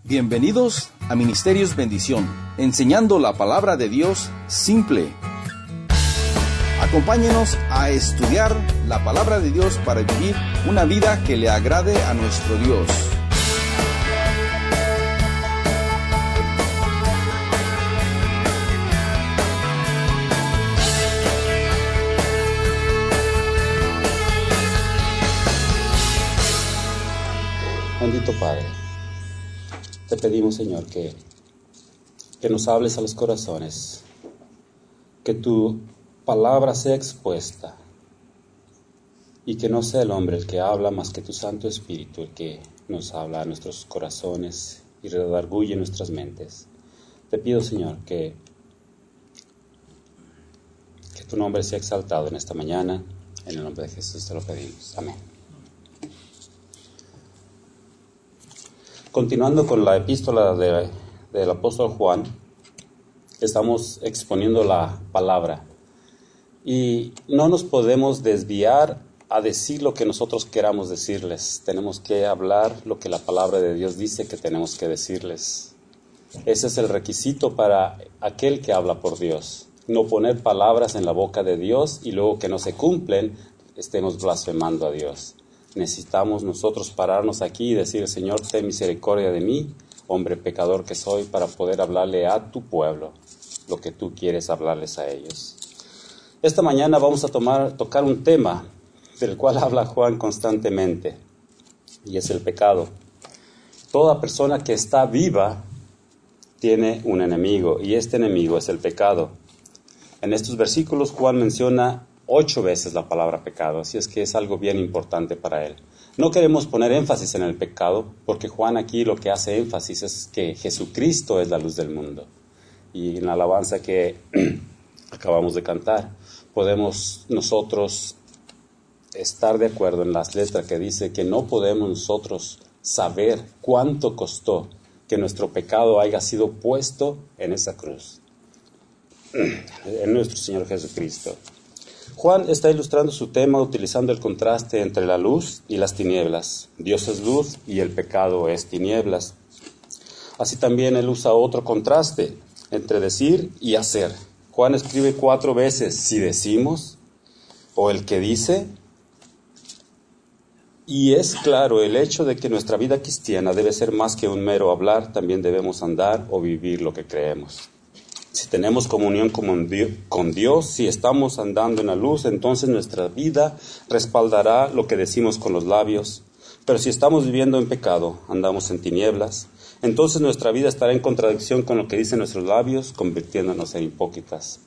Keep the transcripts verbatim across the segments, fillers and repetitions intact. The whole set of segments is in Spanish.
Bienvenidos a Ministerios Bendición, enseñando la palabra de Dios simple. Acompáñenos a estudiar la palabra de Dios para vivir una vida que le agrade a nuestro Dios. Bendito Padre, te pedimos, Señor, que, que nos hables a los corazones, que tu palabra sea expuesta y que no sea el hombre el que habla más que tu Santo Espíritu, el que nos habla a nuestros corazones y redarguye nuestras mentes. Te pido, Señor, que, que tu nombre sea exaltado en esta mañana. En el nombre de Jesús te lo pedimos. Amén. Continuando con la epístola de, del apóstol Juan, estamos exponiendo la palabra y no nos podemos desviar a decir lo que nosotros queramos decirles. Tenemos que hablar lo que la palabra de Dios dice que tenemos que decirles. Ese es el requisito para aquel que habla por Dios. No poner palabras en la boca de Dios y luego que no se cumplen, estemos blasfemando a Dios. Necesitamos nosotros pararnos aquí y decir: Señor, ten misericordia de mí, hombre pecador que soy, para poder hablarle a tu pueblo lo que tú quieres hablarles a ellos. Esta mañana vamos a tomar, tocar un tema del cual habla Juan constantemente, y es el pecado. Toda persona que está viva tiene un enemigo, y este enemigo es el pecado. En estos versículos Juan menciona ocho veces la palabra pecado, así es que es algo bien importante para él. No queremos poner énfasis en el pecado, porque Juan aquí lo que hace énfasis es que Jesucristo es la luz del mundo. Y en la alabanza que acabamos de cantar, podemos nosotros estar de acuerdo en las letras que dice que no podemos nosotros saber cuánto costó que nuestro pecado haya sido puesto en esa cruz, en nuestro Señor Jesucristo. Juan está ilustrando su tema utilizando el contraste entre la luz y las tinieblas. Dios es luz y el pecado es tinieblas. Así también él usa otro contraste entre decir y hacer. Juan escribe cuatro veces si decimos o el que dice. Y es claro el hecho de que nuestra vida cristiana debe ser más que un mero hablar, también debemos andar o vivir lo que creemos. Si tenemos comunión con Dios, si estamos andando en la luz, entonces nuestra vida respaldará lo que decimos con los labios. Pero si estamos viviendo en pecado, andamos en tinieblas, entonces nuestra vida estará en contradicción con lo que dicen nuestros labios, convirtiéndonos en hipócritas.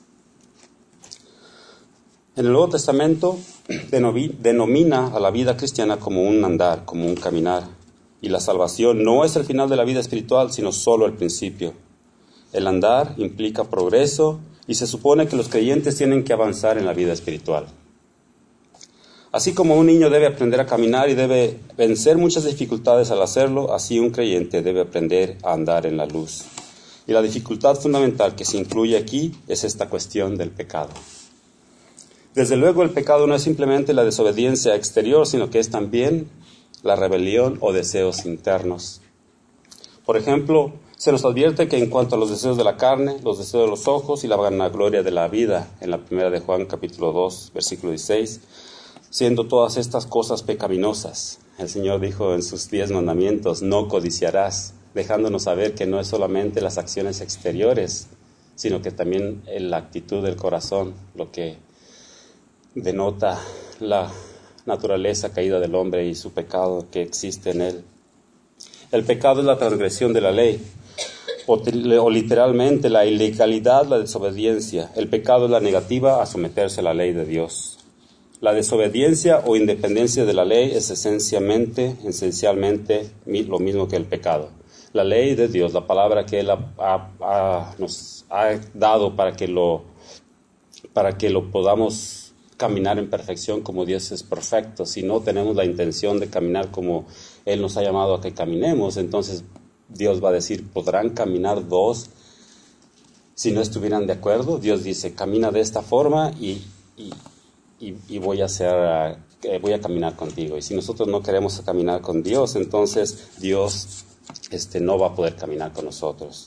En el Nuevo Testamento denomina a la vida cristiana como un andar, como un caminar. Y la salvación no es el final de la vida espiritual, sino solo el principio. El andar implica progreso y se supone que los creyentes tienen que avanzar en la vida espiritual. Así como un niño debe aprender a caminar y debe vencer muchas dificultades al hacerlo, así un creyente debe aprender a andar en la luz. Y la dificultad fundamental que se incluye aquí es esta cuestión del pecado. Desde luego el pecado no es simplemente la desobediencia exterior, sino que es también la rebelión o deseos internos. Por ejemplo, se nos advierte que en cuanto a los deseos de la carne, los deseos de los ojos y la vanagloria de la vida, en la primera de Juan capítulo dos, versículo dieciséis, siendo todas estas cosas pecaminosas, el Señor dijo en sus diez mandamientos: no codiciarás, dejándonos saber que no es solamente las acciones exteriores, sino que también la actitud del corazón, lo que denota la naturaleza caída del hombre y su pecado que existe en él. El pecado es la transgresión de la ley, o, o literalmente la ilegalidad, la desobediencia. El pecado es la negativa a someterse a la ley de Dios. La desobediencia o independencia de la ley es esencialmente, esencialmente lo mismo que el pecado. La ley de Dios, la palabra que Él ha, ha, ha, nos ha dado para que lo, para que lo podamos caminar en perfección como Dios es perfecto. Si no tenemos la intención de caminar como Él nos ha llamado a que caminemos, entonces Dios va a decir: ¿podrán caminar dos si no estuvieran de acuerdo? Dios dice: camina de esta forma y, y, y, y voy a hacer, eh, voy a caminar contigo. Y si nosotros no queremos caminar con Dios, entonces Dios este, no va a poder caminar con nosotros.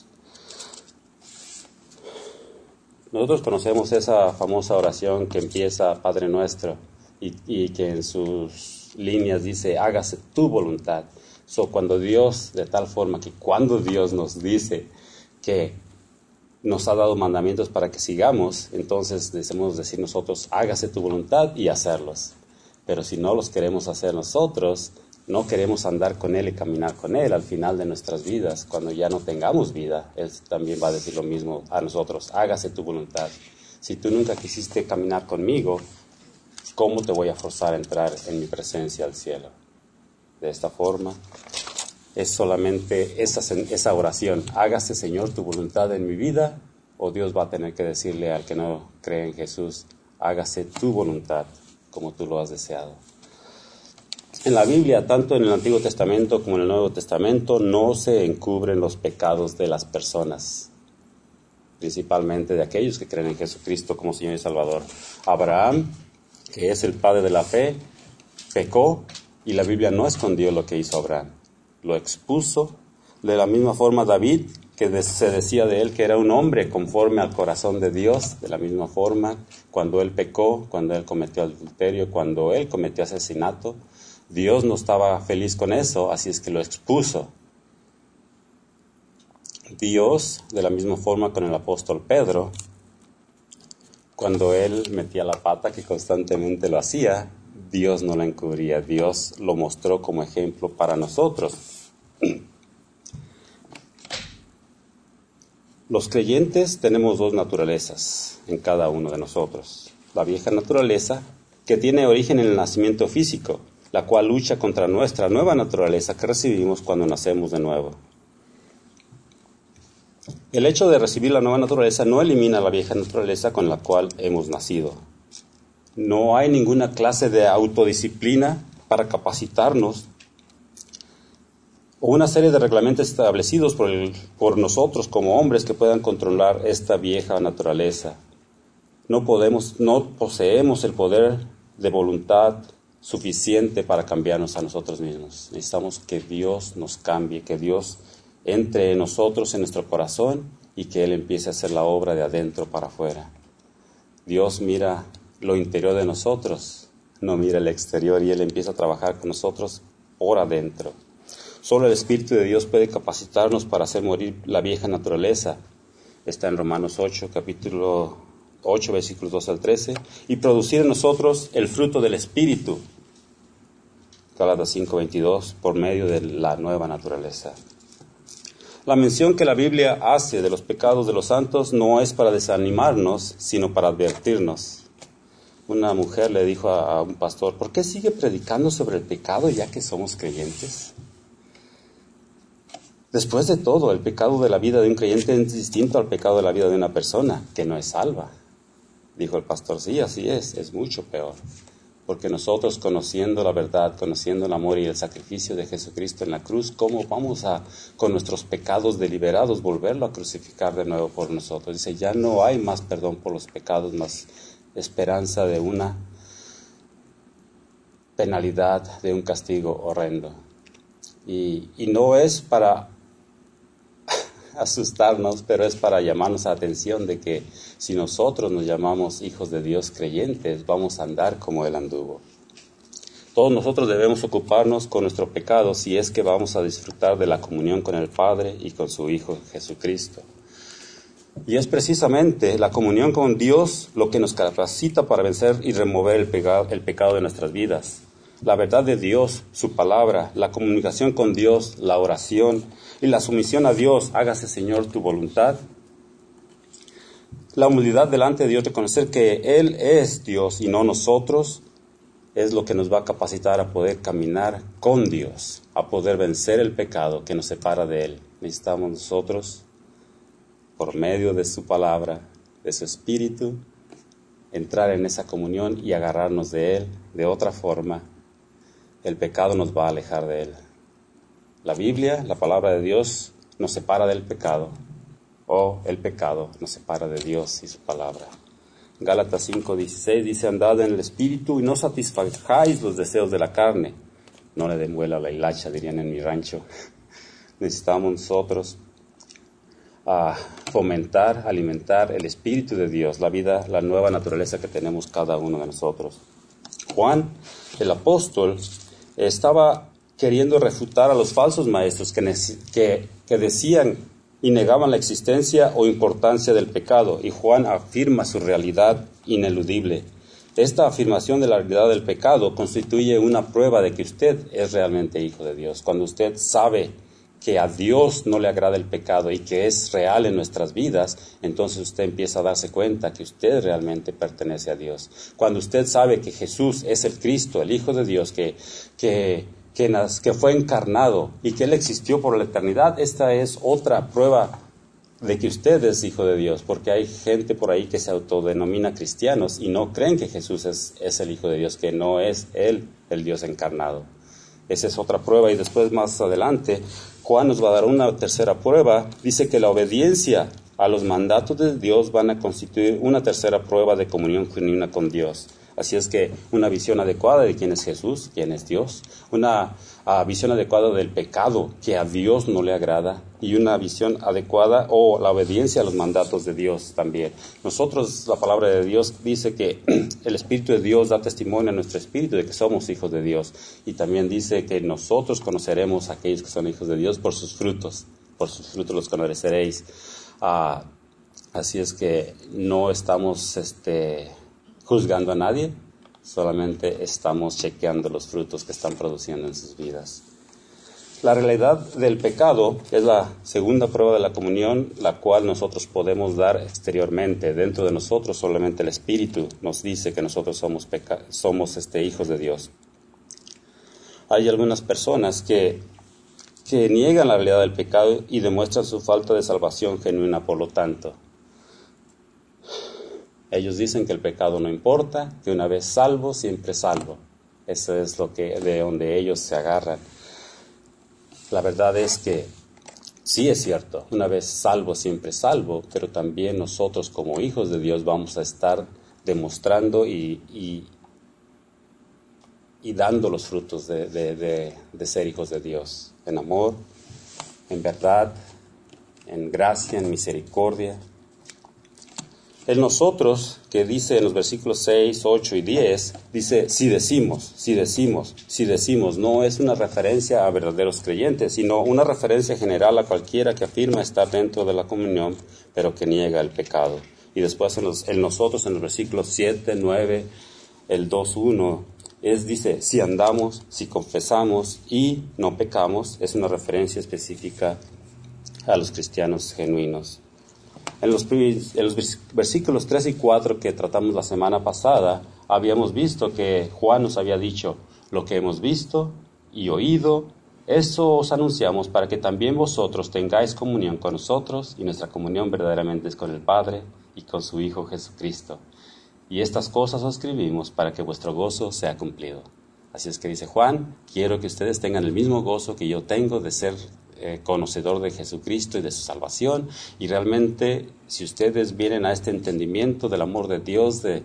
Nosotros conocemos esa famosa oración que empieza Padre Nuestro y, y que en sus líneas dice, hágase tu voluntad. So, cuando Dios, de tal forma que cuando Dios nos dice que nos ha dado mandamientos para que sigamos, entonces debemos decir nosotros, hágase tu voluntad y hacerlos. Pero si no los queremos hacer nosotros, no queremos andar con Él y caminar con Él al final de nuestras vidas, cuando ya no tengamos vida, Él también va a decir lo mismo a nosotros, hágase tu voluntad. Si tú nunca quisiste caminar conmigo, ¿cómo te voy a forzar a entrar en mi presencia al cielo? De esta forma, es solamente esa, esa oración, hágase Señor tu voluntad en mi vida, o Dios va a tener que decirle al que no cree en Jesús, hágase tu voluntad como tú lo has deseado. En la Biblia, tanto en el Antiguo Testamento como en el Nuevo Testamento, no se encubren los pecados de las personas, principalmente de aquellos que creen en Jesucristo como Señor y Salvador. Abraham, que es el padre de la fe, pecó y la Biblia no escondió lo que hizo Abraham, lo expuso. De la misma forma David, que se decía de él que era un hombre conforme al corazón de Dios, de la misma forma, cuando él pecó, cuando él cometió adulterio, cuando él cometió asesinato, Dios no estaba feliz con eso, así es que lo expuso. Dios, de la misma forma con el apóstol Pedro, cuando él metía la pata, que constantemente lo hacía, Dios no la encubría, Dios lo mostró como ejemplo para nosotros. Los creyentes tenemos dos naturalezas en cada uno de nosotros. La vieja naturaleza, que tiene origen en el nacimiento físico, la cual lucha contra nuestra nueva naturaleza que recibimos cuando nacemos de nuevo. El hecho de recibir la nueva naturaleza no elimina la vieja naturaleza con la cual hemos nacido. No hay ninguna clase de autodisciplina para capacitarnos o una serie de reglamentos establecidos por, el, por nosotros como hombres que puedan controlar esta vieja naturaleza. No podemos, no poseemos el poder de voluntad suficiente para cambiarnos a nosotros mismos. Necesitamos que Dios nos cambie, que Dios entre en nosotros, en nuestro corazón, y que Él empiece a hacer la obra de adentro para afuera. Dios mira lo interior de nosotros, no mira el exterior, y Él empieza a trabajar con nosotros por adentro. Solo el Espíritu de Dios puede capacitarnos para hacer morir la vieja naturaleza. Está en Romanos ocho, capítulo ocho, versículos dos al trece, y producir en nosotros el fruto del Espíritu, Gálatas cinco, veintidós, por medio de la nueva naturaleza. La mención que la Biblia hace de los pecados de los santos no es para desanimarnos, sino para advertirnos. Una mujer le dijo a, a un pastor, ¿por qué sigue predicando sobre el pecado ya que somos creyentes? Después de todo, el pecado de la vida de un creyente es distinto al pecado de la vida de una persona que no es salva. Dijo el pastor, sí, así es, es mucho peor. Porque nosotros, conociendo la verdad, conociendo el amor y el sacrificio de Jesucristo en la cruz, ¿cómo vamos a, con nuestros pecados deliberados, volverlo a crucificar de nuevo por nosotros? Dice, ya no hay más perdón por los pecados, más esperanza de una penalidad, de un castigo horrendo. Y, y no es para asustarnos, pero es para llamarnos la atención de que si nosotros nos llamamos hijos de Dios creyentes, vamos a andar como Él anduvo. Todos nosotros debemos ocuparnos con nuestro pecado si es que vamos a disfrutar de la comunión con el Padre y con su Hijo Jesucristo. Y es precisamente la comunión con Dios lo que nos capacita para vencer y remover el pecado, el pecado de nuestras vidas. La verdad de Dios, su palabra, la comunicación con Dios, la oración y la sumisión a Dios, hágase Señor tu voluntad. La humildad delante de Dios, reconocer que Él es Dios y no nosotros, es lo que nos va a capacitar a poder caminar con Dios, a poder vencer el pecado que nos separa de Él. Necesitamos nosotros, por medio de su palabra, de su Espíritu, entrar en esa comunión y agarrarnos de Él. De otra forma, el pecado nos va a alejar de Él. La Biblia, la palabra de Dios, nos separa del pecado, o el pecado nos separa de Dios y su palabra. Gálatas cinco, dieciséis dice, andad en el Espíritu y no satisfajáis los deseos de la carne. No le den vuelo a la hilacha, dirían en mi rancho. necesitamos nosotros uh, fomentar, alimentar el Espíritu de Dios, la vida, la nueva naturaleza que tenemos cada uno de nosotros. Juan, el apóstol, estaba queriendo refutar a los falsos maestros que, que, que decían y negaban la existencia o importancia del pecado, y Juan afirma su realidad ineludible. Esta afirmación de la realidad del pecado constituye una prueba de que usted es realmente hijo de Dios. Cuando usted sabe que a Dios no le agrada el pecado y que es real en nuestras vidas, entonces usted empieza a darse cuenta que usted realmente pertenece a Dios. Cuando usted sabe que Jesús es el Cristo, el Hijo de Dios, que, que, que, nas, que fue encarnado y que Él existió por la eternidad, esta es otra prueba de que usted es hijo de Dios, porque hay gente por ahí que se autodenomina cristianos y no creen que Jesús es, es el Hijo de Dios, que no es Él el Dios encarnado. Esa es otra prueba, y después más adelante Juan nos va a dar una tercera prueba. Dice que la obediencia a los mandatos de Dios van a constituir una tercera prueba de comunión genuina con Dios. Así es que una visión adecuada de quién es Jesús, quién es Dios, una uh, visión adecuada del pecado que a Dios no le agrada, y una visión adecuada o la obediencia a los mandatos de Dios también. Nosotros, la palabra de Dios dice que el Espíritu de Dios da testimonio a nuestro espíritu de que somos hijos de Dios, y también dice que nosotros conoceremos a aquellos que son hijos de Dios por sus frutos, por sus frutos los conoceréis. Uh, así es que no estamos este, juzgando a nadie, solamente estamos chequeando los frutos que están produciendo en sus vidas. La realidad del pecado es la segunda prueba de la comunión, la cual nosotros podemos dar exteriormente. Dentro de nosotros solamente el Espíritu nos dice que nosotros somos, peca- somos este, hijos de Dios. Hay algunas personas que, que niegan la realidad del pecado y demuestran su falta de salvación genuina, por lo tanto. Ellos dicen que el pecado no importa, que una vez salvo, siempre salvo. Eso es lo que, de donde ellos se agarran. La verdad es que sí es cierto, una vez salvo, siempre salvo, pero también nosotros como hijos de Dios vamos a estar demostrando y, y, y dando los frutos de, de, de, de ser hijos de Dios, en amor, en verdad, en gracia, en misericordia. El nosotros, que dice en los versículos seis, ocho y diez, dice, si decimos, si decimos, si decimos, no es una referencia a verdaderos creyentes, sino una referencia general a cualquiera que afirma estar dentro de la comunión, pero que niega el pecado. Y después en los, el nosotros, en los versículos siete, nueve, el dos, uno, es, dice, si andamos, si confesamos y no pecamos, es una referencia específica a los cristianos genuinos. En los, en los versículos tres y cuatro que tratamos la semana pasada, habíamos visto que Juan nos había dicho, lo que hemos visto y oído, eso os anunciamos para que también vosotros tengáis comunión con nosotros, y nuestra comunión verdaderamente es con el Padre y con su Hijo Jesucristo. Y estas cosas os escribimos para que vuestro gozo sea cumplido. Así es que dice Juan, quiero que ustedes tengan el mismo gozo que yo tengo de ser Eh, conocedor de Jesucristo y de su salvación, y realmente si ustedes vienen a este entendimiento del amor de Dios, de,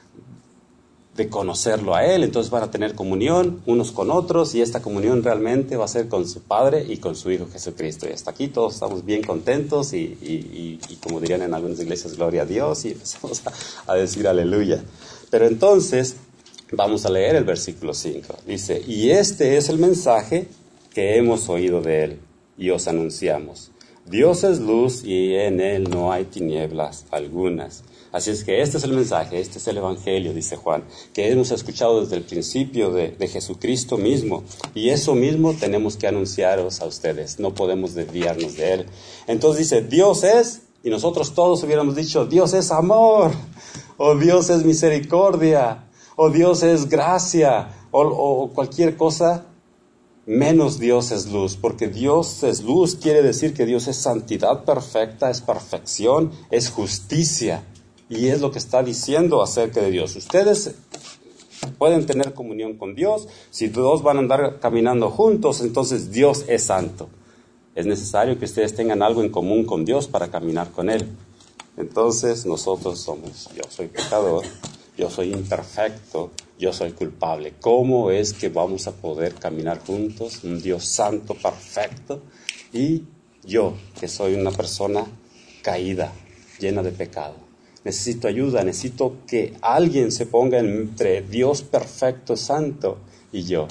de conocerlo a Él, entonces van a tener comunión unos con otros, y esta comunión realmente va a ser con su Padre y con su Hijo Jesucristo. Y hasta aquí todos estamos bien contentos y, y, y, y como dirían en algunas iglesias, gloria a Dios, y empezamos a, a decir aleluya. Pero entonces vamos a leer el versículo cinco. Dice, y este es el mensaje que hemos oído de Él y os anunciamos. Dios es luz y en Él no hay tinieblas algunas. Así es que este es el mensaje, este es el Evangelio, dice Juan, que hemos escuchado desde el principio de, de Jesucristo mismo. Y eso mismo tenemos que anunciaros a ustedes, no podemos desviarnos de Él. Entonces dice, Dios es, y nosotros todos hubiéramos dicho, Dios es amor, o Dios es misericordia, o Dios es gracia, o, o cualquier cosa. Menos Dios es luz, porque Dios es luz quiere decir que Dios es santidad perfecta, es perfección, es justicia, y es lo que está diciendo acerca de Dios. Ustedes pueden tener comunión con Dios, si dos van a andar caminando juntos, entonces Dios es santo. Es necesario que ustedes tengan algo en común con Dios para caminar con Él. Entonces nosotros somos, yo soy pecador, yo soy imperfecto, yo soy culpable. ¿Cómo es que vamos a poder caminar juntos? Un Dios santo, perfecto, Y yo, que soy una persona caída, llena de pecado, necesito ayuda, necesito que alguien se ponga entre Dios perfecto, santo, y yo.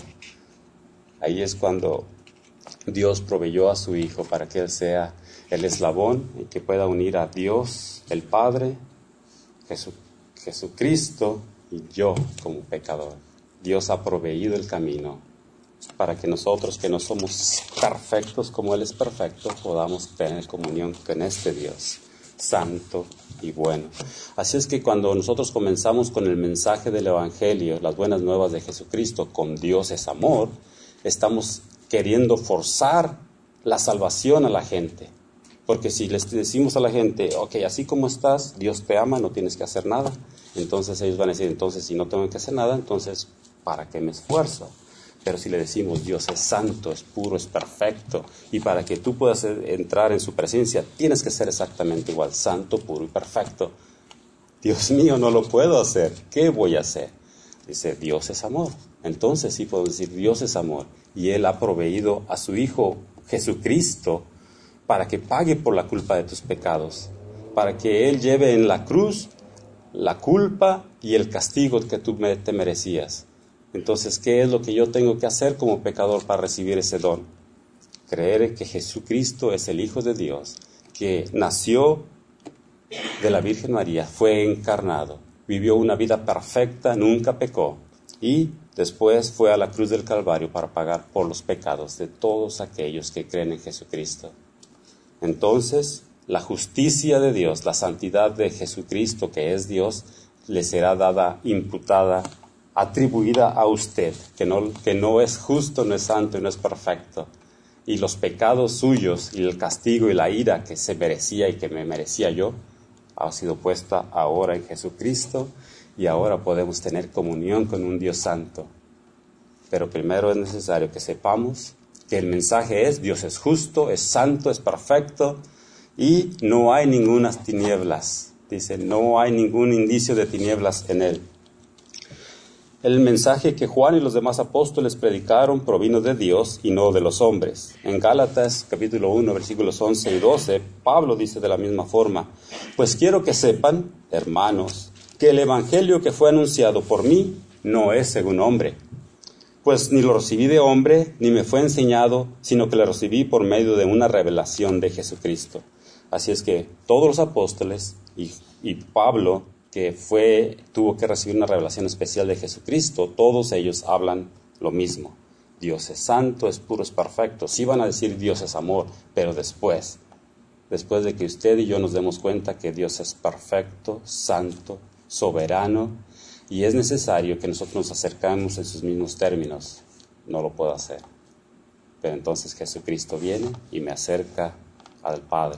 Ahí es cuando Dios proveyó a su Hijo para que Él sea el eslabón y que pueda unir a Dios, el Padre, Jesu, Jesucristo y yo como pecador. Dios ha proveído el camino para que nosotros, que no somos perfectos como Él es perfecto, podamos tener comunión con este Dios santo y bueno. Así es que cuando nosotros comenzamos con el mensaje del Evangelio, las buenas nuevas de Jesucristo, con Dios es amor, estamos queriendo forzar la salvación a la gente. Porque si les decimos a la gente, ok, así como estás, Dios te ama, no tienes que hacer nada, entonces ellos van a decir, entonces si no tengo que hacer nada, entonces ¿para qué me esfuerzo? Pero si le decimos, Dios es santo, es puro, es perfecto, y para que tú puedas entrar en su presencia, tienes que ser exactamente igual, santo, puro y perfecto. Dios mío, no lo puedo hacer, ¿qué voy a hacer? Dice, Dios es amor. Entonces sí puedo decir, Dios es amor, y Él ha proveído a su Hijo Jesucristo para que pague por la culpa de tus pecados, para que Él lleve en la cruz la culpa y el castigo que tú te merecías. Entonces, ¿qué es lo que yo tengo que hacer como pecador para recibir ese don? Creer que Jesucristo es el Hijo de Dios, que nació de la Virgen María, fue encarnado, vivió una vida perfecta, nunca pecó, y después fue a la cruz del Calvario para pagar por los pecados de todos aquellos que creen en Jesucristo. Entonces, la justicia de Dios, la santidad de Jesucristo, que es Dios, le será dada, imputada, atribuida a usted, que no, que no es justo, no es santo y no es perfecto. Y los pecados suyos y el castigo y la ira que se merecía y que me merecía yo, ha sido puesta ahora en Jesucristo, y ahora podemos tener comunión con un Dios santo. Pero primero es necesario que sepamos que el mensaje es, Dios es justo, es santo, es perfecto, y no hay ninguna tinieblas. Dice, no hay ningún indicio de tinieblas en Él. El mensaje que Juan y los demás apóstoles predicaron provino de Dios y no de los hombres. En Gálatas capítulo uno, versículos once y doce, Pablo dice de la misma forma, pues quiero que sepan, hermanos, que el evangelio que fue anunciado por mí no es según hombre. Pues ni lo recibí de hombre, ni me fue enseñado, sino que lo recibí por medio de una revelación de Jesucristo. Así es que todos los apóstoles y, y Pablo, que fue, tuvo que recibir una revelación especial de Jesucristo, todos ellos hablan lo mismo. Dios es santo, es puro, es perfecto. Sí van a decir Dios es amor, pero después, después de que usted y yo nos demos cuenta que Dios es perfecto, santo, soberano, y es necesario que nosotros nos acercamos en sus mismos términos, no lo puedo hacer. Pero entonces Jesucristo viene y me acerca al Padre.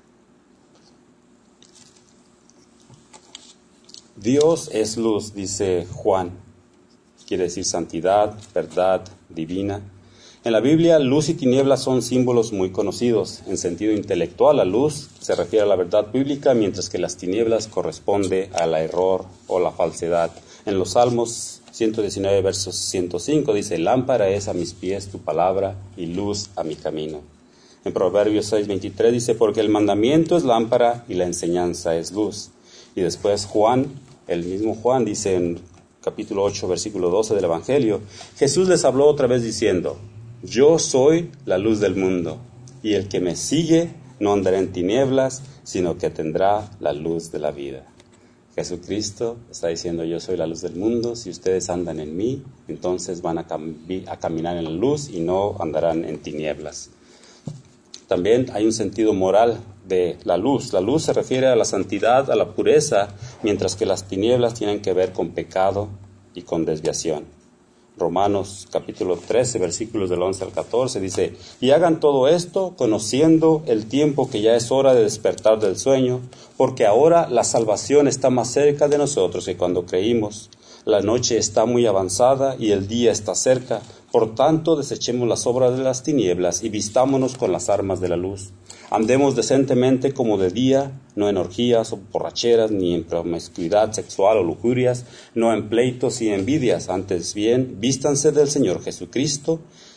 Dios es luz, dice Juan, quiere decir santidad, verdad, divina. En la Biblia, luz y tinieblas son símbolos muy conocidos. En sentido intelectual, la luz se refiere a la verdad bíblica, mientras que las tinieblas corresponde al error o la falsedad. En los Salmos ciento diecinueve, versos ciento cinco, dice, lámpara es a mis pies tu palabra y luz a mi camino. En Proverbios seis, veintitrés dice, porque el mandamiento es lámpara y la enseñanza es luz. Y después Juan, el mismo Juan dice en capítulo ocho, versículo doce del Evangelio, Jesús les habló otra vez diciendo, yo soy la luz del mundo, y el que me sigue no andará en tinieblas, sino que tendrá la luz de la vida. Jesucristo está diciendo, yo soy la luz del mundo, si ustedes andan en mí, entonces van a, cam- a caminar en la luz y no andarán en tinieblas. También hay un sentido moral de la luz. La luz se refiere a la santidad, a la pureza, mientras que las tinieblas tienen que ver con pecado y con desviación. Romanos capítulo trece, versículos del once al catorce, dice, y hagan todo esto conociendo el tiempo que ya es hora de despertar del sueño, porque ahora la salvación está más cerca de nosotros que cuando creímos. La noche está muy avanzada y el día está cerca. Por tanto, desechemos las obras de las tinieblas y vistámonos con las armas de la luz. Andemos decentemente como de día, no en orgías o borracheras, ni en promiscuidad sexual o lujurias, no en pleitos y envidias. Antes bien, vístanse del Señor Jesucristo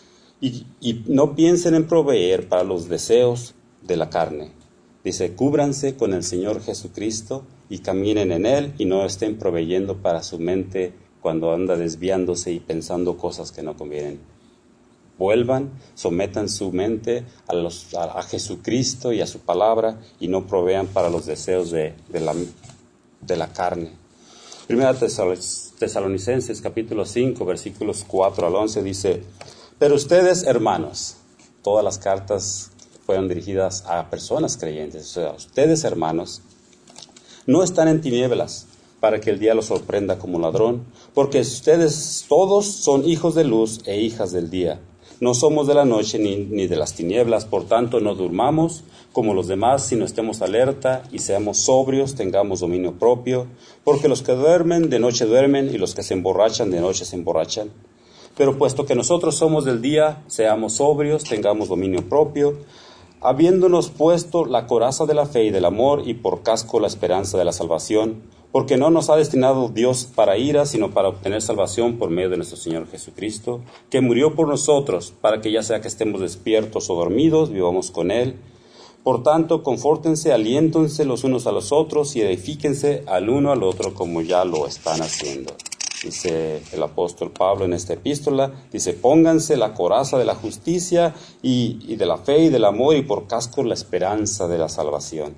y, y no piensen en proveer para los deseos de la carne. Dice, cúbranse con el Señor Jesucristo y caminen en Él y no estén proveyendo para su mente cuando anda desviándose y pensando cosas que no convienen. Vuelvan, sometan su mente a, los, a, a Jesucristo y a su palabra y no provean para los deseos de, de, la, de la carne. Primera Tesalonicenses capítulo cinco, versículos cuatro al once dice, pero ustedes, hermanos, todas las cartas fueron dirigidas a personas creyentes, o sea, ustedes, hermanos, no están en tinieblas para que el día los sorprenda como ladrón, porque ustedes todos son hijos de luz e hijas del día. No somos de la noche ni, ni de las tinieblas, por tanto no durmamos como los demás, sino estemos alerta y seamos sobrios, tengamos dominio propio, porque los que duermen de noche duermen y los que se emborrachan de noche se emborrachan. Pero puesto que nosotros somos del día, seamos sobrios, tengamos dominio propio, habiéndonos puesto la coraza de la fe y del amor y por casco la esperanza de la salvación, porque no nos ha destinado Dios para ira, sino para obtener salvación por medio de nuestro Señor Jesucristo, que murió por nosotros, para que ya sea que estemos despiertos o dormidos, vivamos con Él. Por tanto, confórtense, aliéntense los unos a los otros y edifíquense al uno al otro como ya lo están haciendo. Dice el apóstol Pablo en esta epístola, dice, pónganse la coraza de la justicia y, y de la fe y del amor y por casco la esperanza de la salvación.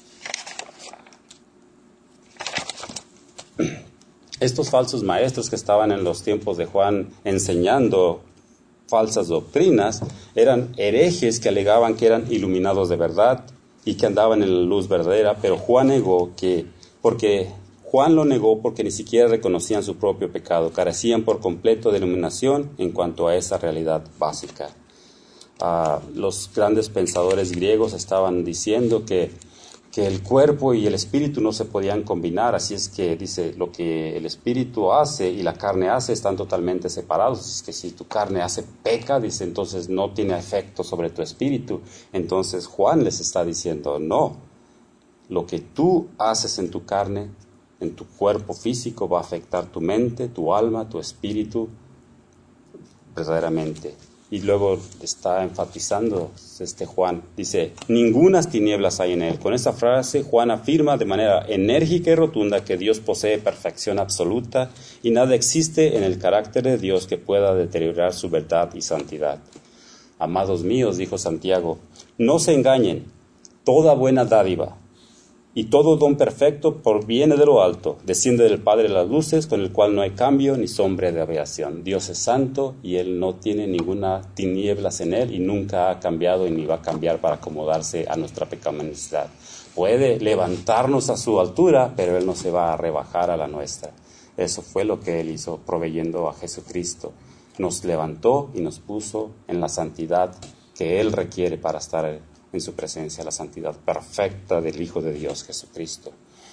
Estos falsos maestros que estaban en los tiempos de Juan enseñando falsas doctrinas eran herejes que alegaban que eran iluminados de verdad y que andaban en la luz verdadera, pero Juan negó que, porque Juan lo negó porque ni siquiera reconocían su propio pecado, carecían por completo de iluminación en cuanto a esa realidad básica. Uh, los grandes pensadores griegos estaban diciendo que que el cuerpo y el espíritu no se podían combinar, así es que dice, lo que el espíritu hace y la carne hace están totalmente separados, así es que si tu carne hace peca, dice, entonces no tiene efecto sobre tu espíritu. Entonces Juan les está diciendo, no, lo que tú haces en tu carne, en tu cuerpo físico, va a afectar tu mente, tu alma, tu espíritu, verdaderamente. Y luego está enfatizando este Juan, dice, ningunas tinieblas hay en él. Con esta frase Juan afirma de manera enérgica y rotunda que Dios posee perfección absoluta y nada existe en el carácter de Dios que pueda deteriorar su verdad y santidad. Amados míos, dijo Santiago, no se engañen, toda buena dádiva y todo don perfecto proviene de lo alto, desciende del Padre de las luces, con el cual no hay cambio ni sombra de variación. Dios es santo y Él no tiene ninguna tinieblas en Él y nunca ha cambiado y ni va a cambiar para acomodarse a nuestra pecaminosidad. Puede levantarnos a su altura, pero Él no se va a rebajar a la nuestra. Eso fue lo que Él hizo proveyendo a Jesucristo. Nos levantó y nos puso en la santidad que Él requiere para estar en su presencia, la santidad perfecta del Hijo de Dios, Jesucristo.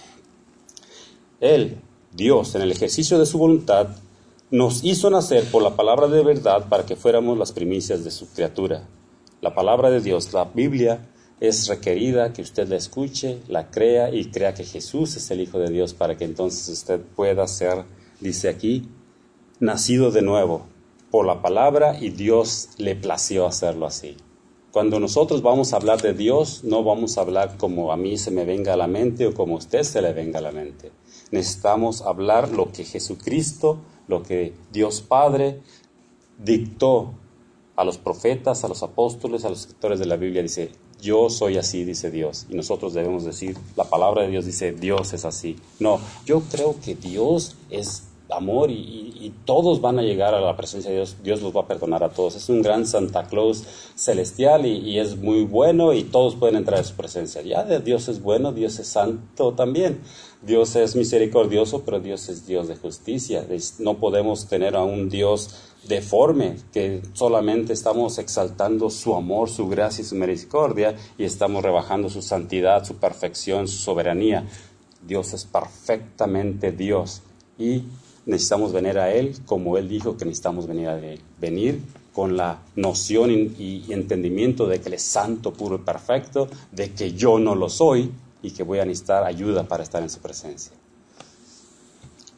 Él, Dios, en el ejercicio de su voluntad, nos hizo nacer por la palabra de verdad para que fuéramos las primicias de su criatura. La palabra de Dios, la Biblia, es requerida que usted la escuche, la crea y crea que Jesús es el Hijo de Dios para que entonces usted pueda ser, dice aquí, nacido de nuevo por la palabra y Dios le plació hacerlo así. Cuando nosotros vamos a hablar de Dios, no vamos a hablar como a mí se me venga a la mente o como a usted se le venga a la mente. Necesitamos hablar lo que Jesucristo, lo que Dios Padre dictó a los profetas, a los apóstoles, a los escritores de la Biblia. Dice, yo soy así, dice Dios. Y nosotros debemos decir, la palabra de Dios dice, Dios es así. No, yo creo que Dios es amor y, y, y todos van a llegar a la presencia de Dios. Dios los va a perdonar a todos. Es un gran Santa Claus celestial y, y es muy bueno y todos pueden entrar a su presencia. Ya Dios es bueno, Dios es santo también. Dios es misericordioso, pero Dios es Dios de justicia. No podemos tener a un Dios deforme, que solamente estamos exaltando su amor, su gracia y su misericordia y estamos rebajando su santidad, su perfección, su soberanía. Dios es perfectamente Dios y necesitamos venir a Él como Él dijo que necesitamos venir a Él. Venir con la noción y entendimiento de que Él es santo, puro y perfecto, de que yo no lo soy y que voy a necesitar ayuda para estar en su presencia.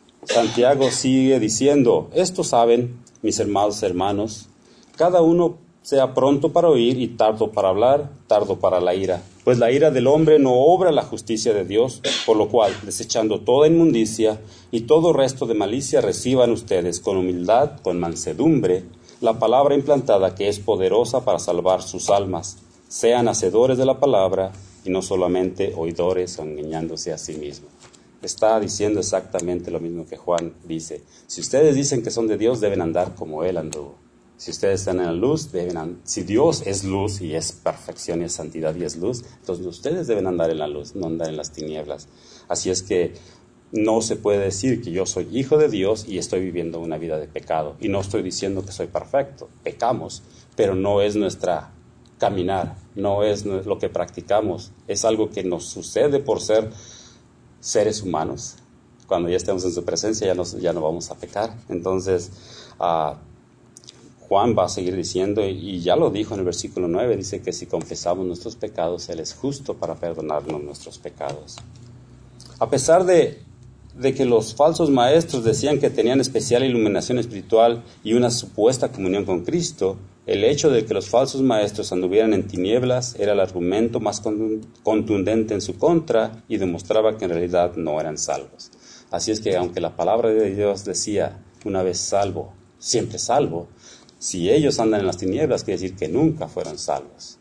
Santiago sigue diciendo, esto saben, mis hermanos hermanos, cada uno sea pronto para oír y tardo para hablar, tardo para la ira. Pues la ira del hombre no obra la justicia de Dios, por lo cual, desechando toda inmundicia y todo resto de malicia, reciban ustedes con humildad, con mansedumbre, la palabra implantada que es poderosa para salvar sus almas. Sean hacedores de la palabra y no solamente oidores o engañándose a sí mismos. Está diciendo exactamente lo mismo que Juan dice. Si ustedes dicen que son de Dios, deben andar como Él anduvo. Si ustedes están en la luz, deben and- si Dios es luz y es perfección y es santidad y es luz, entonces ustedes deben andar en la luz, no andar en las tinieblas. Así es que no se puede decir que yo soy hijo de Dios y estoy viviendo una vida de pecado. Y no estoy diciendo que soy perfecto, pecamos, pero no es nuestra caminar, no es lo que practicamos, es algo que nos sucede por ser seres humanos. Cuando ya estemos en su presencia ya no, ya no vamos a pecar. Entonces, uh, Juan va a seguir diciendo, y ya lo dijo en el versículo nueve, dice que si confesamos nuestros pecados, Él es justo para perdonarnos nuestros pecados. A pesar de, de que los falsos maestros decían que tenían especial iluminación espiritual y una supuesta comunión con Cristo, el hecho de que los falsos maestros anduvieran en tinieblas era el argumento más contundente en su contra y demostraba que en realidad no eran salvos. Así es que aunque la palabra de Dios decía, una vez salvo, siempre salvo, si ellos andan en las tinieblas, quiere decir que nunca fueron salvos.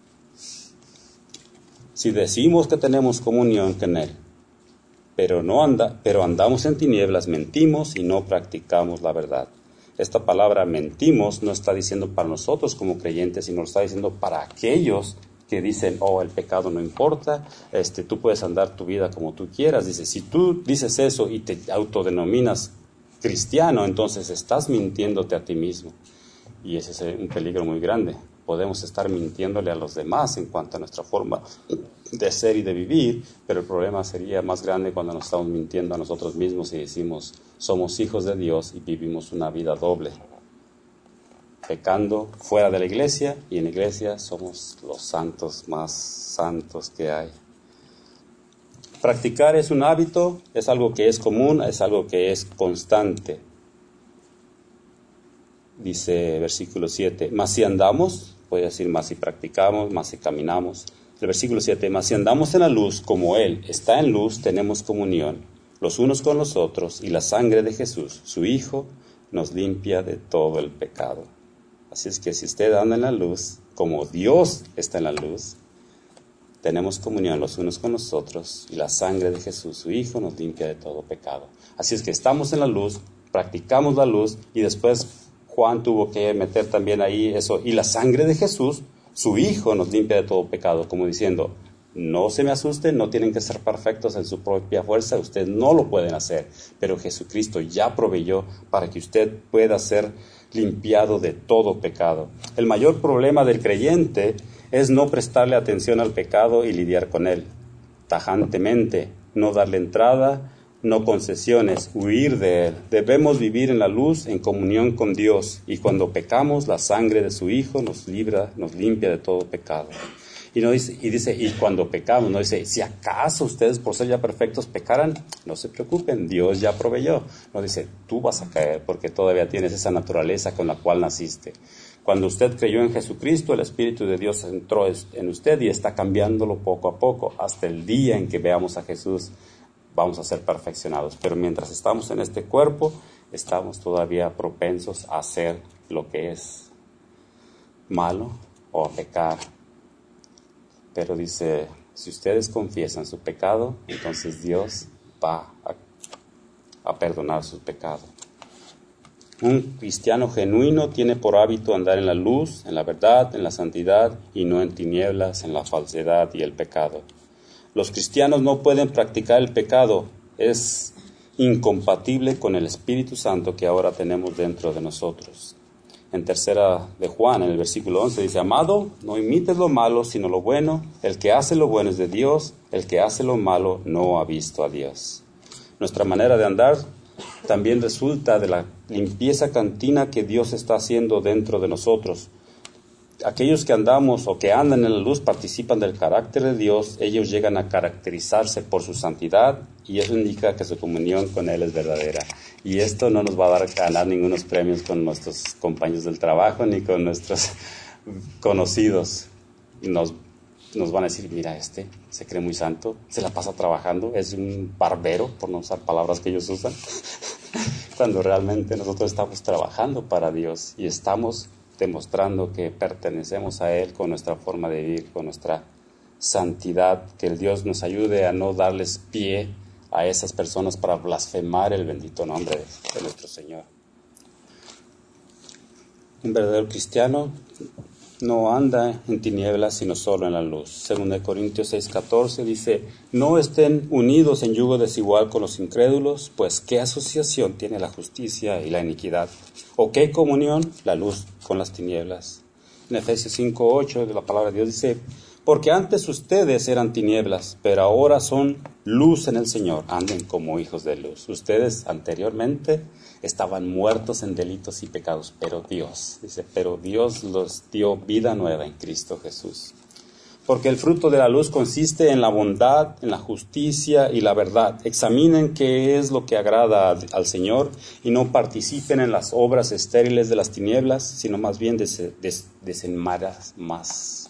Si decimos que tenemos comunión con Él, pero, no anda, pero andamos en tinieblas, mentimos y no practicamos la verdad. Esta palabra mentimos no está diciendo para nosotros como creyentes, sino lo está diciendo para aquellos que dicen, oh, el pecado no importa, este, tú puedes andar tu vida como tú quieras. Dice, si tú dices eso y te autodenominas cristiano, entonces estás mintiéndote a ti mismo. Y ese es un peligro muy grande. Podemos estar mintiéndole a los demás en cuanto a nuestra forma de ser y de vivir, pero el problema sería más grande cuando nos estamos mintiendo a nosotros mismos y decimos, somos hijos de Dios y vivimos una vida doble. Pecando fuera de la iglesia y en la iglesia somos los santos más santos que hay. Practicar es un hábito, es algo que es común, es algo que es constante. Dice versículo siete, más si andamos, voy a decir más si practicamos, más si caminamos. El versículo siete, más si andamos en la luz como Él está en luz, tenemos comunión los unos con los otros y la sangre de Jesús, su Hijo, nos limpia de todo el pecado. Así es que si usted anda en la luz, como Dios está en la luz, tenemos comunión los unos con los otros y la sangre de Jesús, su Hijo, nos limpia de todo pecado. Así es que estamos en la luz, practicamos la luz y después Juan tuvo que meter también ahí eso, y la sangre de Jesús, su Hijo, nos limpia de todo pecado, como diciendo, no se me asusten, no tienen que ser perfectos en su propia fuerza, ustedes no lo pueden hacer, pero Jesucristo ya proveyó para que usted pueda ser limpiado de todo pecado. El mayor problema del creyente es no prestarle atención al pecado y lidiar con él tajantemente, no darle entrada, no concesiones, huir de él. Debemos vivir en la luz, en comunión con Dios, y cuando pecamos, la sangre de su Hijo nos libra, nos limpia de todo pecado. Y, no dice, y dice, y cuando pecamos, no dice, si acaso ustedes por ser ya perfectos pecaran, no se preocupen, Dios ya proveyó. No dice, tú vas a caer porque todavía tienes esa naturaleza con la cual naciste. Cuando usted creyó en Jesucristo, el Espíritu de Dios entró en usted y está cambiándolo poco a poco, hasta el día en que veamos a Jesús. Vamos a ser perfeccionados, pero mientras estamos en este cuerpo, estamos todavía propensos a hacer lo que es malo o a pecar. Pero dice, si ustedes confiesan su pecado, entonces Dios va a, a perdonar su pecado. Un cristiano genuino tiene por hábito andar en la luz, en la verdad, en la santidad y no en tinieblas, en la falsedad y el pecado. Los cristianos no pueden practicar el pecado, es incompatible con el Espíritu Santo que ahora tenemos dentro de nosotros. En tercera de Juan, en el versículo once, dice, amado, no imites lo malo, sino lo bueno. El que hace lo bueno es de Dios, el que hace lo malo no ha visto a Dios. Nuestra manera de andar también resulta de la limpieza cantina que Dios está haciendo dentro de nosotros. Aquellos que andamos o que andan en la luz participan del carácter de Dios, ellos llegan a caracterizarse por su santidad y eso indica que su comunión con Él es verdadera. Y esto no nos va a dar ganar ningunos premios con nuestros compañeros del trabajo ni con nuestros conocidos nos, nos van a decir, mira, este se cree muy santo, se la pasa trabajando, es un barbero, por no usar palabras que ellos usan, cuando realmente nosotros estamos trabajando para Dios y estamos demostrando que pertenecemos a Él con nuestra forma de vivir, con nuestra santidad, que el Dios nos ayude a no darles pie a esas personas para blasfemar el bendito nombre de, de nuestro Señor. Un verdadero cristiano no anda en tinieblas, sino solo en la luz. Segunda de Corintios seis catorce dice, no estén unidos en yugo desigual con los incrédulos, pues ¿qué asociación tiene la justicia y la iniquidad? ¿O qué comunión la luz con las tinieblas? En Efesios cinco ocho de la palabra de Dios dice, porque antes ustedes eran tinieblas, pero ahora son luz en el Señor, anden como hijos de luz. Ustedes anteriormente estaban muertos en delitos y pecados, pero Dios, dice, pero Dios los dio vida nueva en Cristo Jesús. Porque el fruto de la luz consiste en la bondad, en la justicia y la verdad. Examinen qué es lo que agrada al Señor y no participen en las obras estériles de las tinieblas, sino más bien des, des, desenmaras, más,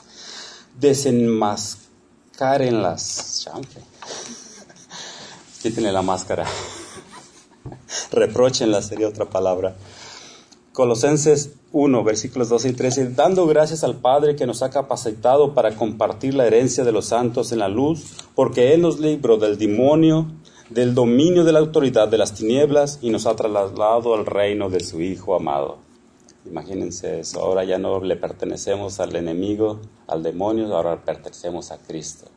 desenmascárenlas. Chanfle. Quítenle la máscara. Repróchenlas sería otra palabra. Colosenses uno, versículos doce y trece, dando gracias al Padre que nos ha capacitado para compartir la herencia de los santos en la luz, porque Él nos libró del demonio, del dominio de la autoridad de las tinieblas y nos ha trasladado al reino de su Hijo amado. Imagínense eso, ahora ya no le pertenecemos al enemigo, al demonio, ahora pertenecemos a Cristo.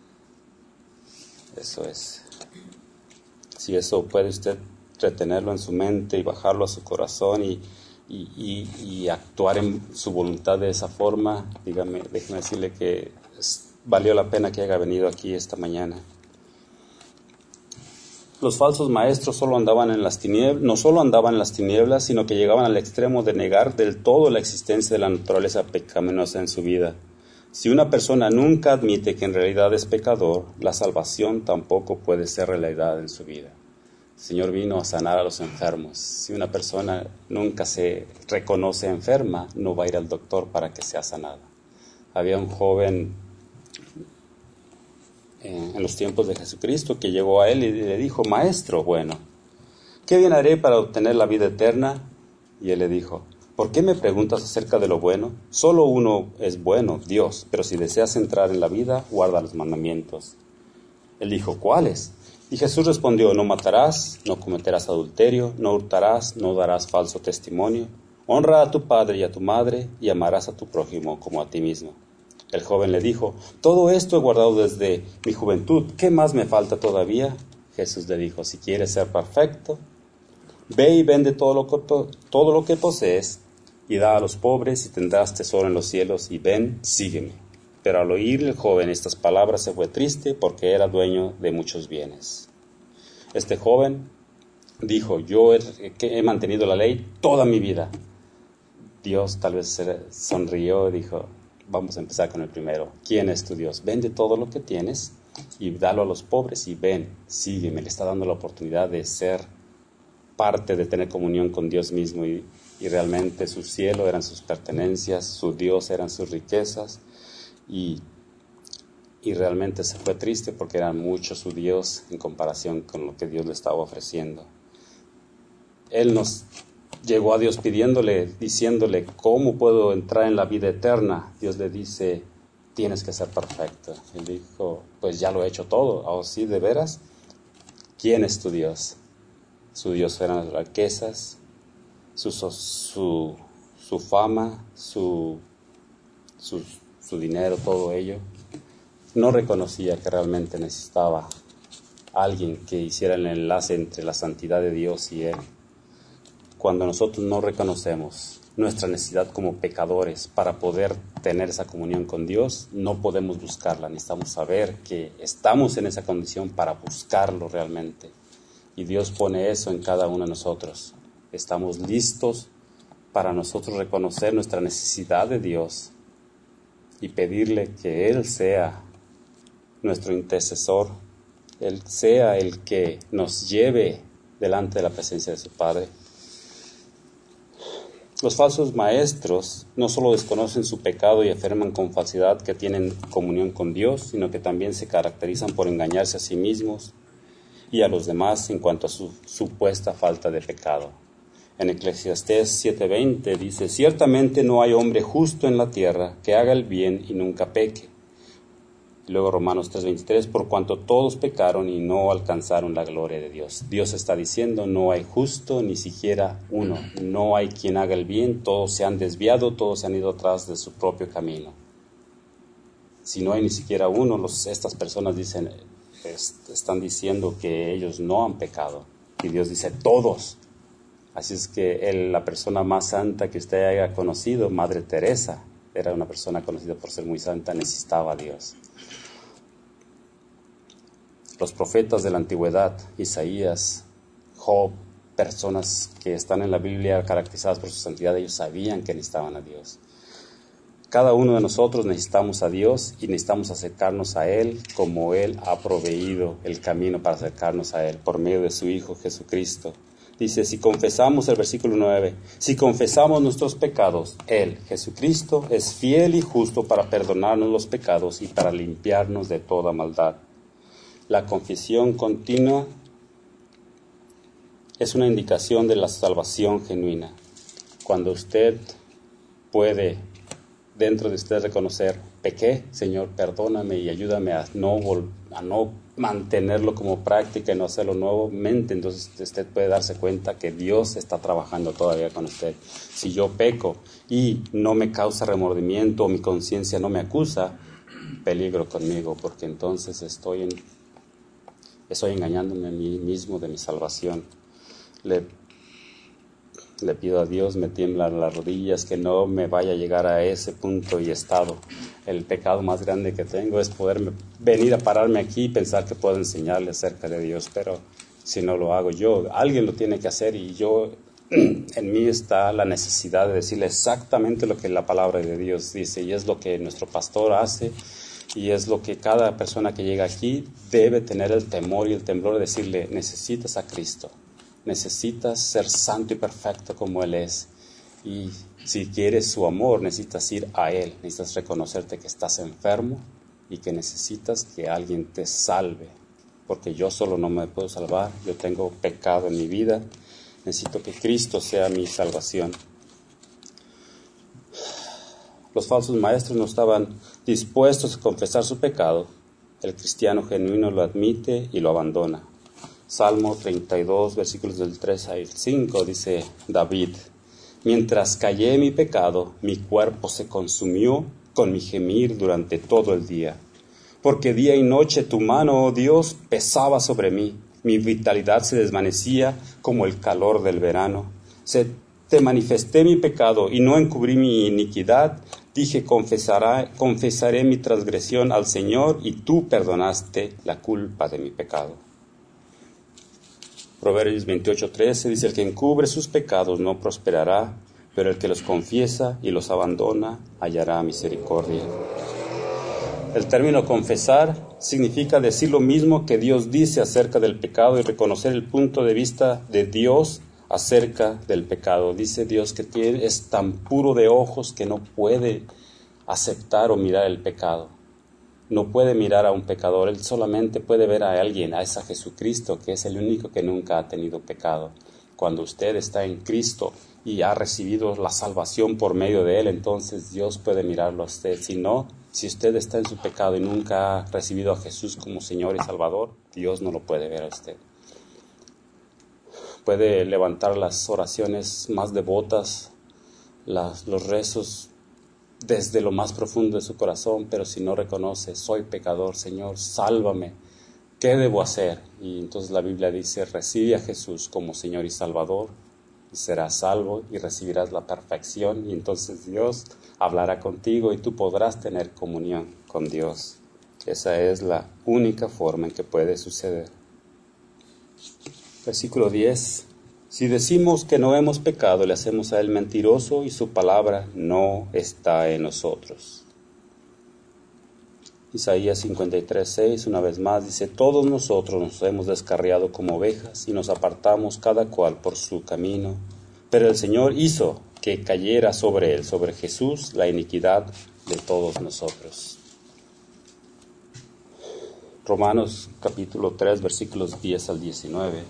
Eso es. Si eso puede usted retenerlo en su mente y bajarlo a su corazón y Y, y, y actuar en su voluntad de esa forma, dígame, déjeme decirle que es, valió la pena que haya venido aquí esta mañana. Los falsos maestros solo andaban en las tinieblas, no solo andaban en las tinieblas, sino que llegaban al extremo de negar del todo la existencia de la naturaleza pecaminosa en su vida. Si una persona nunca admite que en realidad es pecador, la salvación tampoco puede ser realidad en su vida. El Señor vino a sanar a los enfermos. Si una persona nunca se reconoce enferma, no va a ir al doctor para que sea sanada. Había un joven eh, en los tiempos de Jesucristo que llegó a él y le dijo, Maestro, bueno, ¿qué bien haré para obtener la vida eterna? Y él le dijo, ¿por qué me preguntas acerca de lo bueno? Solo uno es bueno, Dios, pero si deseas entrar en la vida, guarda los mandamientos. Él dijo, ¿cuáles? Y Jesús respondió, no matarás, no cometerás adulterio, no hurtarás, no darás falso testimonio. Honra a tu padre y a tu madre y amarás a tu prójimo como a ti mismo. El joven le dijo, todo esto he guardado desde mi juventud, ¿qué más me falta todavía? Jesús le dijo, si quieres ser perfecto, ve y vende todo lo que, todo lo que posees y da a los pobres y tendrás tesoro en los cielos y ven, sígueme. Pero al oír el joven estas palabras se fue triste porque era dueño de muchos bienes. Este joven dijo, yo he, he mantenido la ley toda mi vida. Dios tal vez se sonrió y dijo, vamos a empezar con el primero. ¿Quién es tu Dios? Vende todo lo que tienes y dalo a los pobres y ven, sígueme. Le está dando la oportunidad de ser parte, de tener comunión con Dios mismo y, y realmente su cielo eran sus pertenencias, su Dios eran sus riquezas. Y, y realmente se fue triste porque eran muchos su Dios en comparación con lo que Dios le estaba ofreciendo. Él nos llegó a Dios pidiéndole, diciéndole, ¿cómo puedo entrar en la vida eterna? Dios le dice, tienes que ser perfecto. Él dijo, pues ya lo he hecho todo. ¿Oh, sí, de veras? ¿Quién es tu Dios? Su Dios eran las riquezas, su, su, su fama, su, sus su dinero, todo ello. No reconocía que realmente necesitaba a alguien que hiciera el enlace entre la santidad de Dios y él. Cuando nosotros no reconocemos nuestra necesidad como pecadores para poder tener esa comunión con Dios, no podemos buscarla. Necesitamos saber que estamos en esa condición para buscarlo realmente. Y Dios pone eso en cada uno de nosotros. Estamos listos para nosotros reconocer nuestra necesidad de Dios y pedirle que Él sea nuestro intercesor, Él sea el que nos lleve delante de la presencia de su Padre. Los falsos maestros no solo desconocen su pecado y afirman con falsedad que tienen comunión con Dios, sino que también se caracterizan por engañarse a sí mismos y a los demás en cuanto a su supuesta falta de pecado. En Eclesiastés siete veinte dice: ciertamente no hay hombre justo en la tierra que haga el bien y nunca peque. Luego Romanos tres veintitrés, por cuanto todos pecaron y no alcanzaron la gloria de Dios. Dios está diciendo, no hay justo, ni siquiera uno. No hay quien haga el bien, todos se han desviado, todos se han ido atrás de su propio camino. Si no hay ni siquiera uno, los, estas personas dicen, est, están diciendo que ellos no han pecado. Y Dios dice, todos. Así es que él, la persona más santa que usted haya conocido, Madre Teresa, era una persona conocida por ser muy santa, necesitaba a Dios. Los profetas de la antigüedad, Isaías, Job, personas que están en la Biblia caracterizadas por su santidad, ellos sabían que necesitaban a Dios. Cada uno de nosotros necesitamos a Dios y necesitamos acercarnos a Él como Él ha proveído el camino para acercarnos a Él, por medio de su Hijo Jesucristo. Dice, si confesamos, el versículo nueve, si confesamos nuestros pecados, Él, Jesucristo, es fiel y justo para perdonarnos los pecados y para limpiarnos de toda maldad. La confesión continua es una indicación de la salvación genuina. Cuando usted puede, dentro de usted, reconocer, pequé, Señor, perdóname y ayúdame a no, vol- a no mantenerlo como práctica y no hacerlo nuevamente, entonces usted puede darse cuenta que Dios está trabajando todavía con usted. Si yo peco y no me causa remordimiento o mi conciencia no me acusa, peligro conmigo, porque entonces estoy en Estoy engañándome a mí mismo de mi salvación. Le, le pido a Dios, me tiemblan las rodillas, que no me vaya a llegar a ese punto y estado. El pecado más grande que tengo es poderme venir a pararme aquí y pensar que puedo enseñarle acerca de Dios, pero si no lo hago yo, alguien lo tiene que hacer y yo, en mí está la necesidad de decirle exactamente lo que la palabra de Dios dice, y es lo que nuestro pastor hace. Y es lo que cada persona que llega aquí debe tener el temor y el temblor de decirle, necesitas a Cristo, necesitas ser santo y perfecto como Él es. Y si quieres su amor, necesitas ir a Él, necesitas reconocerte que estás enfermo y que necesitas que alguien te salve. Porque yo solo no me puedo salvar, yo tengo pecado en mi vida, necesito que Cristo sea mi salvación. Los falsos maestros no estaban dispuestos a confesar su pecado. El cristiano genuino lo admite y lo abandona. Salmo treinta y dos, versículos del tres al cinco, dice David, mientras callé mi pecado, mi cuerpo se consumió con mi gemir durante todo el día. Porque día y noche tu mano, oh Dios, pesaba sobre mí. Mi vitalidad se desvanecía como el calor del verano. Se Te manifesté mi pecado y no encubrí mi iniquidad. Dije, confesaré, confesaré mi transgresión al Señor y tú perdonaste la culpa de mi pecado. Proverbios veintiocho trece dice, el que encubre sus pecados no prosperará, pero el que los confiesa y los abandona hallará misericordia. El término confesar significa decir lo mismo que Dios dice acerca del pecado y reconocer el punto de vista de Dios acerca del pecado. Dice Dios que tiene, es tan puro de ojos que no puede aceptar o mirar el pecado. No puede mirar a un pecador, Él solamente puede ver a alguien, a ese Jesucristo, que es el único que nunca ha tenido pecado. Cuando usted está en Cristo y ha recibido la salvación por medio de Él, entonces Dios puede mirarlo a usted. Si no, si usted está en su pecado y nunca ha recibido a Jesús como Señor y Salvador, Dios no lo puede ver a usted. Puede levantar las oraciones más devotas, las, los rezos desde lo más profundo de su corazón, pero si no reconoce, soy pecador, Señor, sálvame, ¿qué debo hacer? Y entonces la Biblia dice, recibe a Jesús como Señor y Salvador, y serás salvo y recibirás la perfección, y entonces Dios hablará contigo y tú podrás tener comunión con Dios. Esa es la única forma en que puede suceder. Versículo diez. Si decimos que no hemos pecado, le hacemos a Él mentiroso y su palabra no está en nosotros. Isaías cincuenta y tres, seis, una vez más, dice, todos nosotros nos hemos descarriado como ovejas y nos apartamos cada cual por su camino. Pero el Señor hizo que cayera sobre él, sobre Jesús, la iniquidad de todos nosotros. Romanos capítulo tres, versículos diez al diecinueve.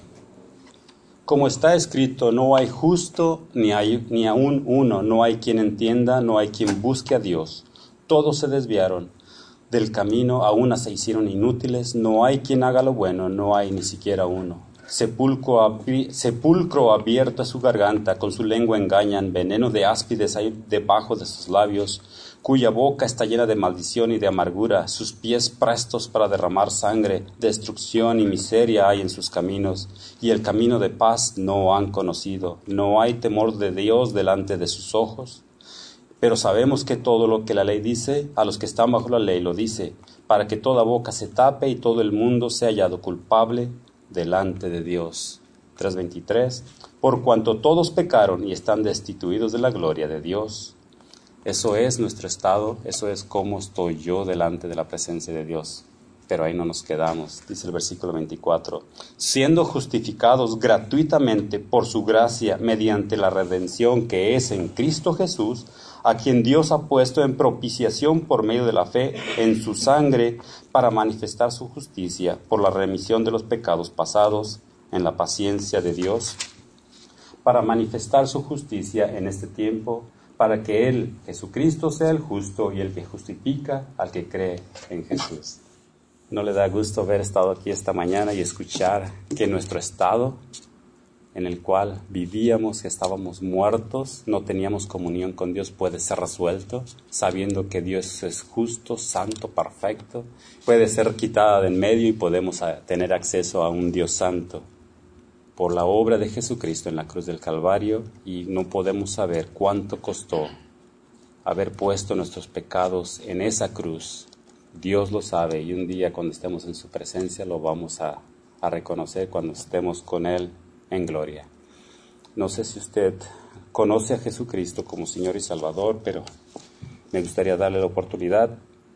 Como está escrito, no hay justo ni hay ni aún uno, no hay quien entienda, no hay quien busque a Dios. Todos se desviaron del camino, a una se hicieron inútiles, no hay quien haga lo bueno, no hay ni siquiera uno. Sepulcro, abri- sepulcro abierto es su garganta, con su lengua engañan, veneno de áspides hay debajo de sus labios, cuya boca está llena de maldición y de amargura, sus pies prestos para derramar sangre, destrucción y miseria hay en sus caminos, y el camino de paz no han conocido, no hay temor de Dios delante de sus ojos. Pero sabemos que todo lo que la ley dice, a los que están bajo la ley lo dice, para que toda boca se tape y todo el mundo sea hallado culpable delante de Dios. tres veintitrés. Por cuanto todos pecaron y están destituidos de la gloria de Dios. Eso es nuestro estado, eso es cómo estoy yo delante de la presencia de Dios. Pero ahí no nos quedamos, dice el versículo veinticuatro. Siendo justificados gratuitamente por su gracia mediante la redención que es en Cristo Jesús, a quien Dios ha puesto en propiciación por medio de la fe en su sangre para manifestar su justicia por la remisión de los pecados pasados en la paciencia de Dios, para manifestar su justicia en este tiempo, para que Él, Jesucristo, sea el justo y el que justifica al que cree en Jesús. ¿No le da gusto haber estado aquí esta mañana y escuchar que nuestro estado en el cual vivíamos, que estábamos muertos, no teníamos comunión con Dios, puede ser resuelto, sabiendo que Dios es justo, santo, perfecto, puede ser quitada de en medio y podemos tener acceso a un Dios santo por la obra de Jesucristo en la cruz del Calvario, y no podemos saber cuánto costó haber puesto nuestros pecados en esa cruz. Dios lo sabe, y un día cuando estemos en su presencia lo vamos a, a reconocer cuando estemos con Él en gloria. No sé si usted conoce a Jesucristo como Señor y Salvador, pero me gustaría darle la oportunidad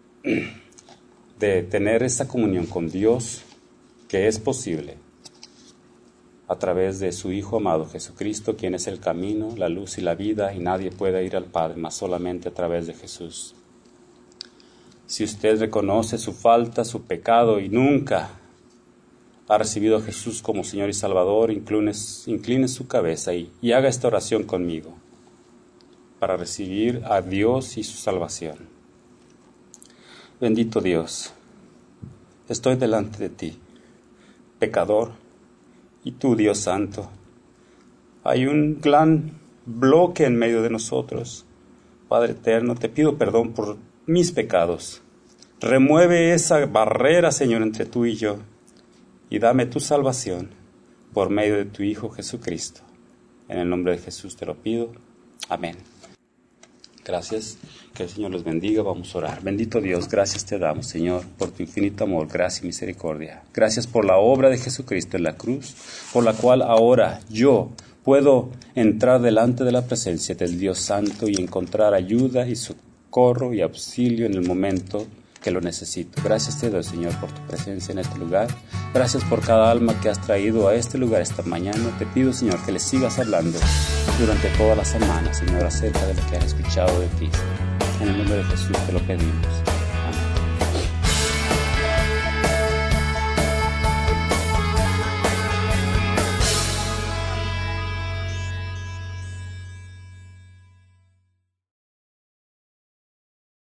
de tener esa comunión con Dios que es posible a través de su Hijo amado Jesucristo, quien es el camino, la luz y la vida, y nadie puede ir al Padre más solamente a través de Jesús. Si usted reconoce su falta, su pecado y nunca ha recibido a Jesús como Señor y Salvador, incline, incline su cabeza y, y haga esta oración conmigo para recibir a Dios y su salvación. Bendito Dios, estoy delante de ti, pecador, y tú, Dios Santo. Hay un gran bloque en medio de nosotros. Padre eterno, te pido perdón por mis pecados. Remueve esa barrera, Señor, entre tú y yo, y dame tu salvación por medio de tu Hijo Jesucristo. En el nombre de Jesús te lo pido. Amén. Gracias. Que el Señor los bendiga. Vamos a orar. Bendito Dios, gracias te damos, Señor, por tu infinito amor, gracia y misericordia. Gracias por la obra de Jesucristo en la cruz, por la cual ahora yo puedo entrar delante de la presencia del Dios Santo y encontrar ayuda y socorro y auxilio en el momento que lo necesito. Gracias te doy, Señor, por tu presencia en este lugar. Gracias por cada alma que has traído a este lugar esta mañana. Te pido, Señor, que les sigas hablando durante toda la semana, Señor, acerca de lo que han escuchado de ti. En el nombre de Jesús te lo pedimos.